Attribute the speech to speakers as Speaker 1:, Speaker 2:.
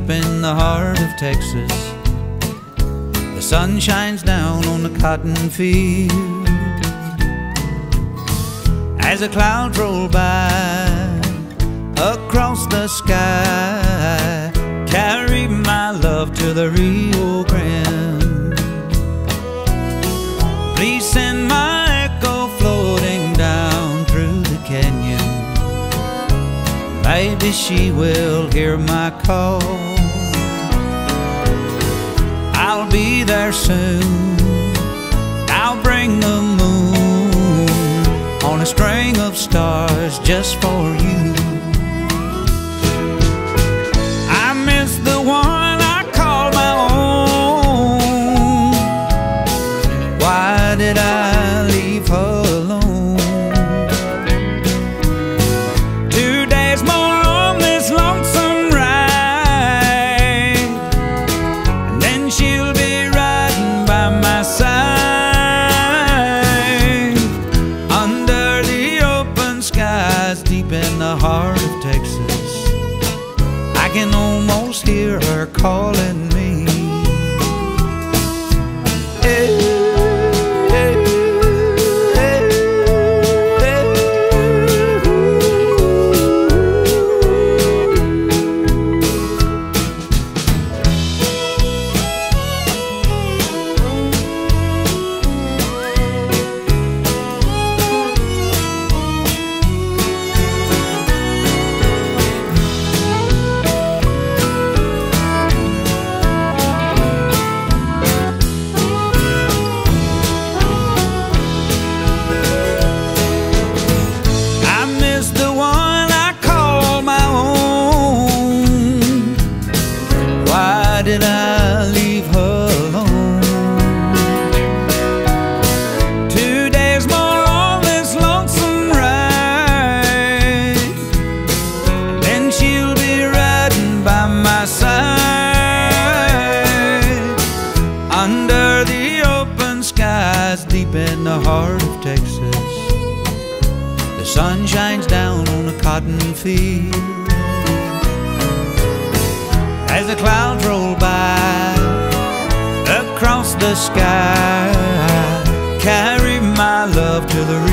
Speaker 1: deep in the heart of Texas. The sun shines down on the cotton field as the clouds roll by across the sky. Carry my love to the Rio Grande. Please send my echo floating down through the canyon. Maybe she will hear my call. I'll be there soon. I'll bring the moon on a string of stars just for you. I miss the one I call my own. Why did I leave her alone? 2 days more on this lonesome ride, and then she'll be riding by my side. Under the open skies, deep in the heart of Texas, I can almost hear her calling me. Hey, hey, hey, hey, did I leave her alone? 2 days more on this lonesome ride, and then she'll be riding by my side. Under the open skies, deep in the heart of Texas, the sun shines down on a cotton field as the clouds roll by across the sky. Carry my love to the